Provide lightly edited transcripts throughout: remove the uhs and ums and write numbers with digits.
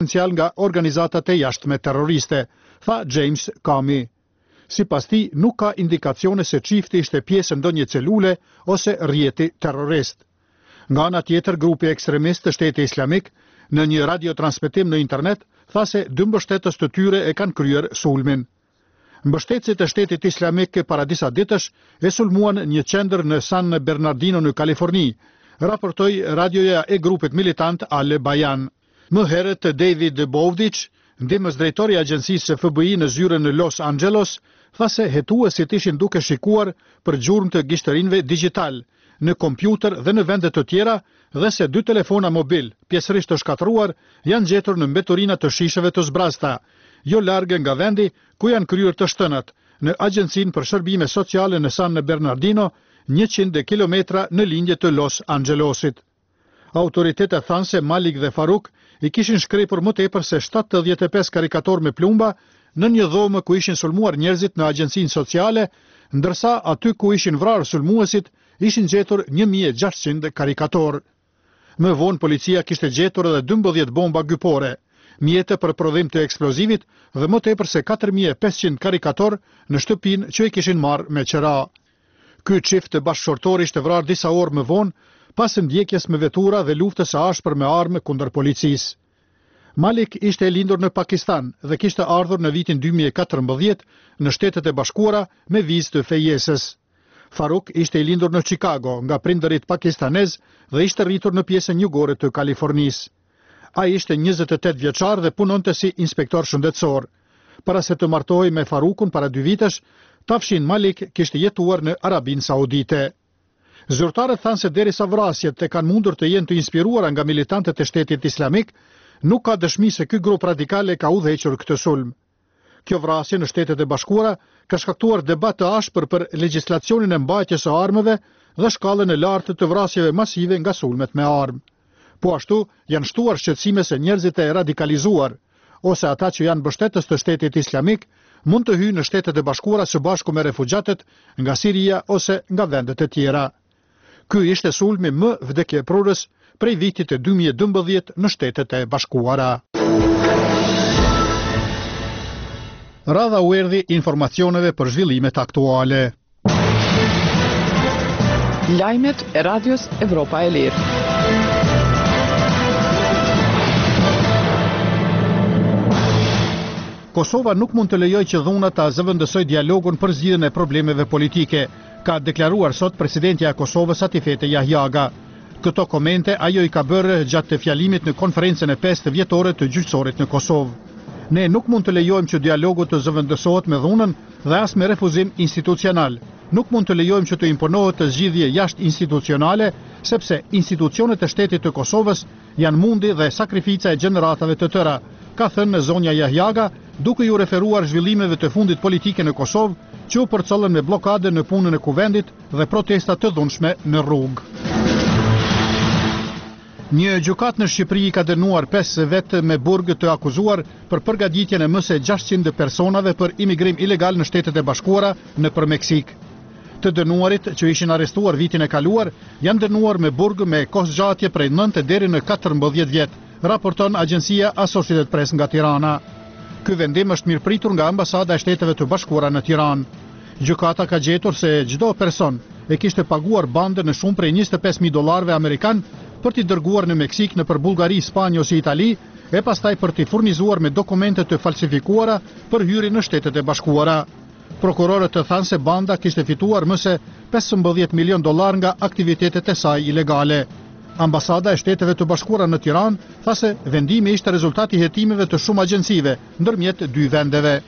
potencial nga organizatat e jashtme terroriste, tha James Comey. Sipas tij, nuk ka indikacione se çifti ishte pjesë ndonjë celule ose rrjeti terrorist. Nga ana tjetër, grupi ekstremist të Shtetit Islamik, në një radiotransmetim në internet, tha se 2 mbështetës të tyre e kanë kryer sulmin. Mbështetësit e Shtetit Islamik para disa ditësh e sulmuan një qendër në San Bernardino në Kaliforni, raportoi radioja e grupit militant Al Bayan. Më herët David Bowditch, ndihmës drejtori i agjencisë së FBI në zyrën në Los Angeles, tha se hetuesit ishin duke shikuar për gjurmë të gishtërinëve digjital, në kompjuter dhe në vende të tjera, dhe se 2 telefona mobil, pjesërisht të shkatruar, janë gjetur në mbeturina të shisheve të zbrasta, jo largë nga vendi ku janë kryer të shtënat, në Agjencinë për Shërbime Sociale në San Bernardino, 100 kilometra në lindje të Los Angelesit. Autoritetet thanë se Malik dhe Faruk i kishin shkrepur më tepër se 75 karikator me plumba në një dhomë ku ishin sulmuar njerëzit në Agjencinë Sociale, ndërsa aty ku ishin vrarë sulmuesit ishin gjetur 1600 karikator. Më vonë policia kishte gjetur edhe 12 bomba gypore, mjete për prodhim të eksplozivit dhe më tepër se 4500 karikator në shtëpinë që i kishin marrë me qera. Ky çift bashkëshortor ishte vrarë disa orë më vonë pas ndjekjes me vetura dhe luftës së ashpër me armë kundër policisë. Malik ishte e lindur në Pakistan dhe kishte ardhur në vitin 2014 në Shtetet e Bashkuara me vizë të fejesës. Faruk ishte i lindur në Chicago nga prindërit pakistanez dhe ishte rritur në pjesën jugore të Kalifornisë. Ai ishte 28 vjeçar dhe punonte si inspektor shëndetësor. Para se të martohej me Farukun para 2 vitesh, Tafshin Malik kishte jetuar në Arabinë Saudite. Zyrtarët thanë se derisa vrasjet e kanë mundur të jenë të inspiruara nga militantët e Shtetit Islamik, nuk ka dëshmi se ky grup radikal e ka udhëhequr këtë sulm. Kjo vrasje në Shtetet e Bashkuara ka shkaktuar debat të ashpër për legjislacionin e mbajtjes së armëve dhe shkallën e lartë të vrasjeve masive nga sulmet me armë. Po ashtu, janë shtuar shqetësime se njerëzit e radikalizuar, ose ata që janë mbështetës të Shtetit Islamik, mund të hyjnë në Shtetet e Bashkuara së bashku me refugjatët nga Siria ose nga vendet e tjera. Ky ishte sulmi më vdekjeprurës prej vitit e 2012 në Shtetet e Bashkuara. Radha u erdhi informacioneve për zhvillimet aktuale. Lajmet e Radios Evropa e Lirë. Kosova nuk mund të lejojë që dhunat ta zëvendësojë dialogun për zgjidhjen e problemeve politike, ka deklaruar sot presidentja e Kosovës Atifete Jahjaga. Këto komente ajo i ka bërë gjatë fjalimit në konferencën e 5 vjetore të gjyqësorit në Kosovë. Ne nuk mund të lejojmë që dialogu të zëvendësohet me dhunën dhe as me refuzim institucional. Nuk mund të lejojmë që të imponohet të zgjidhje jashtë institucionale, sepse institucionet e shtetit të Kosovës janë mundi dhe sakrifica e gjeneratave të tëra, ka thënë zonja Jahjaga, duke ju referuar zhvillimeve të fundit politike në Kosovë, që u përcollën me blokade në punën e kuvendit dhe protesta të dhunshme në rrugë. Një gjykat në Shqipëri ka dënuar 5 vetë me burg të akuzuar për përgatitjen e më se 600 personave për imigrim ilegal në Shtetet e Bashkuara nëpër Meksik. Të dënuarit që ishin arrestuar vitin e kaluar janë dënuar me burg me kohëzgjatje prej 9 deri në 14 vjet, raporton agjencia Associated Press nga Tirana. Ky vendim është mirëpritur nga ambasada e Shteteve të Bashkuara në Tiranë. Gjykata ka gjetur se çdo person e kishte paguar bandë në shumë prej $25.000 amerikan për t'i dërguar në Meksik, nëpër Bullgari, Spanjë ose Itali, e pastaj për t'i furnizuar me dokumente të falsifikuara për hyrje në Shtetet e Bashkuara. Prokurorët të thanë se banda kishte fituar më se $15 milion nga aktivitetet e saj ilegale. Ambasada e Shteteve të Bashkuara në Tiranë tha se vendimi ishte rezultati i hetimeve të shumë agjencive ndërmjet 2 vendeve.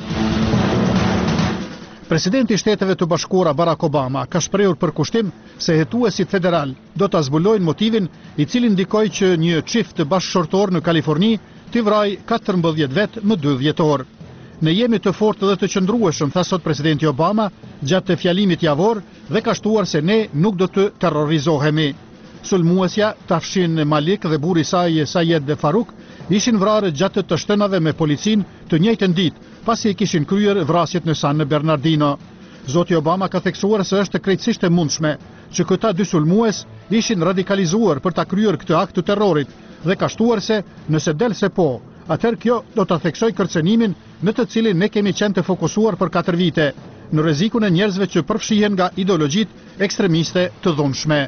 Presidenti i Shteteve të Bashkuara Barack Obama ka shprehur përkushtim se hetuesit federal do ta zbulojnë motivin i cili ndikoi që një çift bashkëshortor në Kaliforni t'i vrajë 14 vet më 2 vjetor. Ne jemi të fortë dhe të qëndrueshëm, tha sot presidenti Obama gjatë fjalimit javor dhe ka shtuar se ne nuk do të terrorizohemi. Sulmuesja Tafshin Malik dhe burri i saj Sayed Faruk ishin vrarë gjatë të shtënave me policin të njëjtën ditë, pasi e kishin kryer vrasjet në San Bernardino. Zoti Obama ka theksuar se është krejtësisht e mundshme që këta 2 sulmues ishin radikalizuar për ta kryer këtë akt të terrorit dhe ka shtuar se nëse del se po, atëherë kjo do të theksoj kërcenimin në të cilin ne kemi qenë të fokusuar për 4 vite, në rrezikun e njerëzve që përfshihen nga ideologjitë ekstremiste të dhunshme.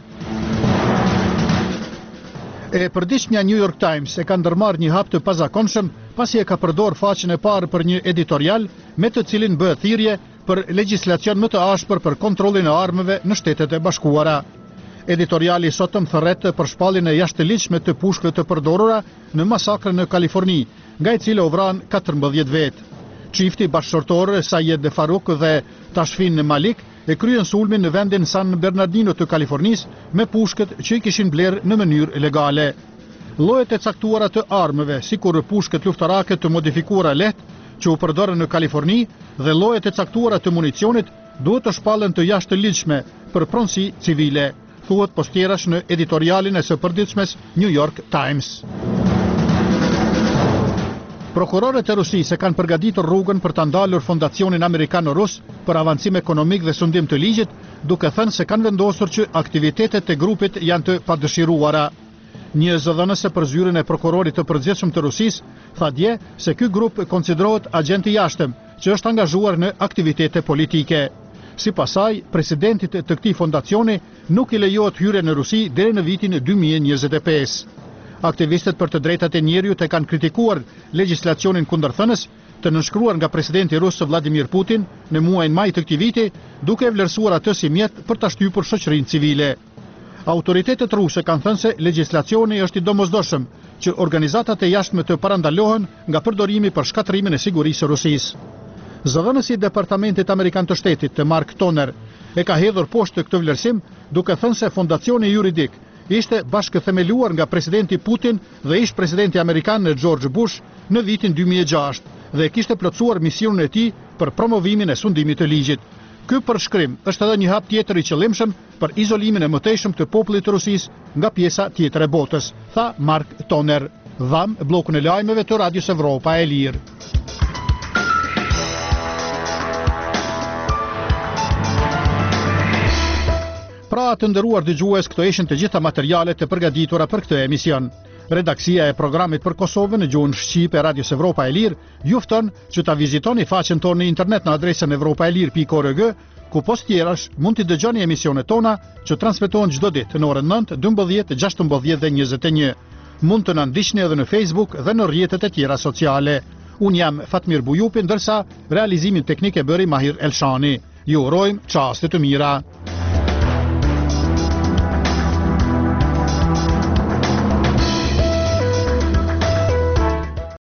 E përditshmja New York Times e ka ndërmarrë një hap të pazakonshëm pasi e ka përdor faqen e parë për një editorial me të cilin bëhet thirrje për legjislacion më të ashpër për kontrollin e armëve në Shtetet e Bashkuara. Editoriali sotëm thërret për shpalljen e jashtëligjshme të pushkëve të përdorura në masakrën në Kaliforni, nga e cila u vran 14 vetë. Çifti bashkëshortor Sayed Farouk dhe Tashfin Malik e kryen sulmin në vendin San Bernardino të Kalifornisë me pushkët që i kishin blerë në mënyrë legale. Llojet e caktuara të armëve, sikur pushkët luftarake të modifikuara lehtë që u përdorën në Kaliforni dhe llojet e caktuara të municionit duhet të shpallen të jashtëligjshme për pronësi civile, thuhet postjerash në editorialin e së përditshmes New York Times. Prokurorët e Rusisë kanë përgatitur rrugën për ta ndalur fondacionin amerikano-rus për avancim ekonomik dhe sundim të ligjit, duke thënë se kanë vendosur që aktivitetet e grupit janë të padëshiruara. Një zëdhënëse për zyrën e prokurorit të përgjithshëm të Rusisë tha dje se ky grup konsiderohet agent i jashtëm që është angazhuar në aktivitete politike. Sipas saj, presidentit të këtij fondacioni nuk i lejohet hyrje në Rusi deri në vitin 2025. Aktivistët për të drejtat e njerëzit e kanë kritikuar legjislacionin kundërthënës të nënshkruar nga presidenti rus Vladimir Putin në muajin maj të këtij viti, duke vlerësuar atë si mjet për ta shtypur shoqërinë civile. Autoritetet ruse kanë thënë se legjislacioni është i domosdoshëm që organizatat e jashtme të parandalohen nga përdorimi për shkatrimin e sigurisë së Rusisë. Zëdhënësi i Departamentit Amerikan të Shtetit, të Mark Toner, e ka hedhur poshtë këtë vlerësim, duke thënë se fondacioni juridik ishte bashkëthemeluar nga presidenti Putin dhe ish presidenti amerikan George Bush në vitin 2006 dhe kishte plotësuar misionin e tij për promovimin e sundimit të ligjit. Ky përshkrim është edhe një hap tjetër i qëllimshëm për izolimin e mëtejshëm të popullit të Rusisë nga pjesa tjetër e botës, tha Mark Toner. Dham bllokun e lajmeve të Radios Evropa e Lirë. Pra të nderuar dëgjues, këto ishin të gjitha materialet të përgatitura për këtë emision. Redaksia e programit për Kosovën në gjuhën shqipe e Radios Evropa e Lirë ju fton që ta vizitoni faqen tonë në internet në adresën evropaelir.org, ku postjerash mund të dëgjoni emisionet tona që transmetohen çdo ditë në orën 9, 12, 16 dhe 21. Mund të na ndiqni edhe në Facebook dhe në rrjetet e tjera sociale. Unë jam Fatmir Bujupi, ndërsa realizimin teknik e bëri Mahir Elshani. Ju urojmë çaste të mira.